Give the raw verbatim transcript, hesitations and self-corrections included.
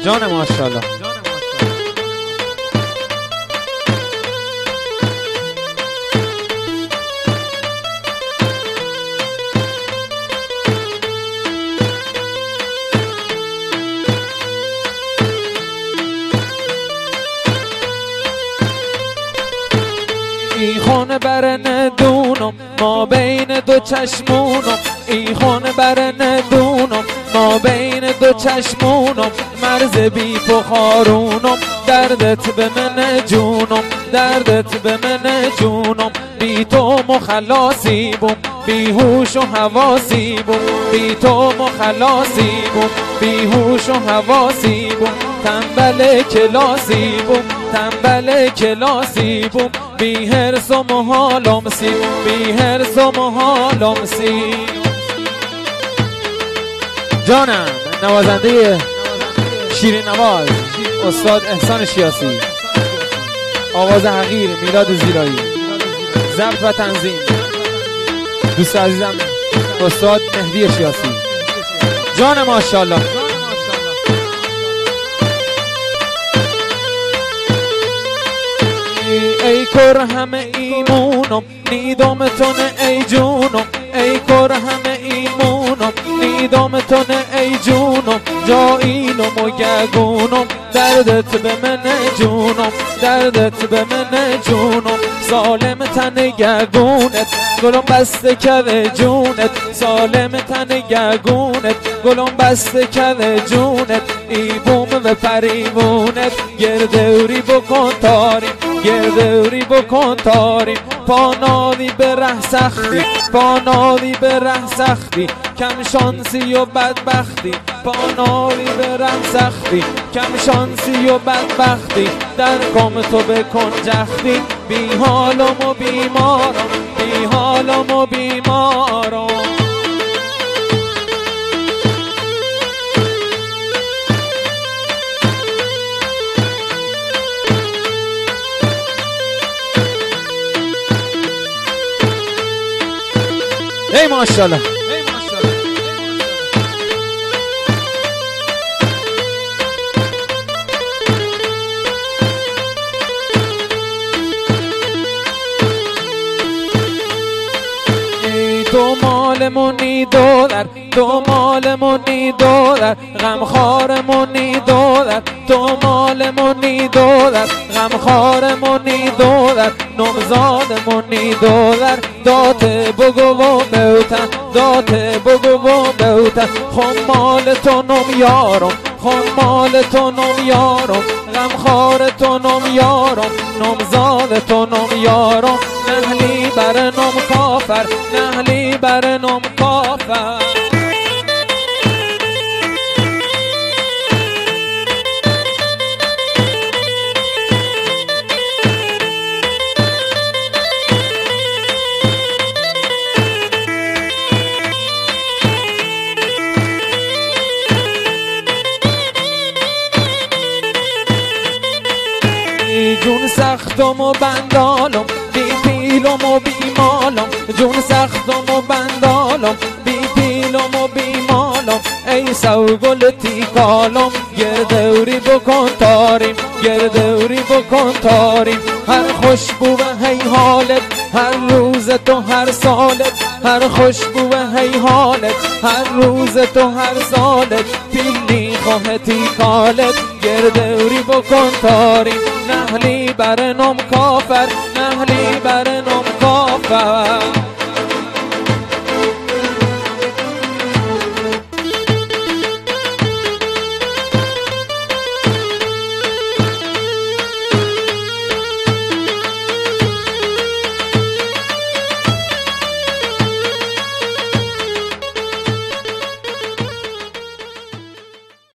جان ماشاءالله. ای خونه بر ندونم ما بین دو چشمونم، ای خونه بر ندونم ما بین دو چشمونم، مرز بی فخارونم دردت به من جونم، دردت به من جونم، بی تو مخلاصی بوم بی هوش و حواسی بوم، بی تو مخلاصی بوم بی هوش و حواسی بوم، تنبل کلاسی بوم تنبل کلاسی بوم، بی هرس و محالم سی بی هرس و محالم سی. جانم نوازنده شیرین نواز استاد احسان شیاسی، آواز حقیر میلاد زیرایی، ضبط و تنظیم دوست عزیزم استاد مهدی شیاسی. جان ماشاءالله. ای کر همه ایمونم نیدم تونه ای جونم، ای کر همه ایمونم نیدم تونه ای جونم، جایینم و گگونم دردت به من جونم، دردت به من جونم، سالم تن گگونت گلم بسته کده جونت، سالم تن گگونت گلم بسته کده جونت، ای بوم و پریمونت گردوری بکن تاریم گردوری بکن تاریم، پانادی به ره سختی پانادی به ره سختی، کم شانسی و بدبختی پانادی به ره سختی، کم شانسی و بدبختی در کام تو بکن جختی، بی حالم و بیمارم بی حالم و بیمارم. ای ماشاءالله. دو مال منی دولر دو مال منی دولر غمخوار منی دولر، دو مال منی دولر غمخوار منی دولر، نمزاد منی دولر دات بگو و بیوتن دات بگو و بیوتن، خمال تو نم یارم خمال تو نم یارم، غمخوار تو نم یارم، نمزاد تو نم یارم، نهلی بر نم کافر نهلی بر نم کافر. جون سختم و بندالم بی پیلم و بی مالم، جون سختم و بندالم بی پیلم و بی مالم، ای سوگل تیکالم گردوری بکن تاریم گردوری بکن تاریم، هر خوشبو و هی حالت هر روز تو هر سالت، هر خوشبو و هی حالت هر روز تو هر سالت، پیلی خواه تیکالت گردوری بکن تاریم، نهلی بر نم کافر نهلی بر نم کافر.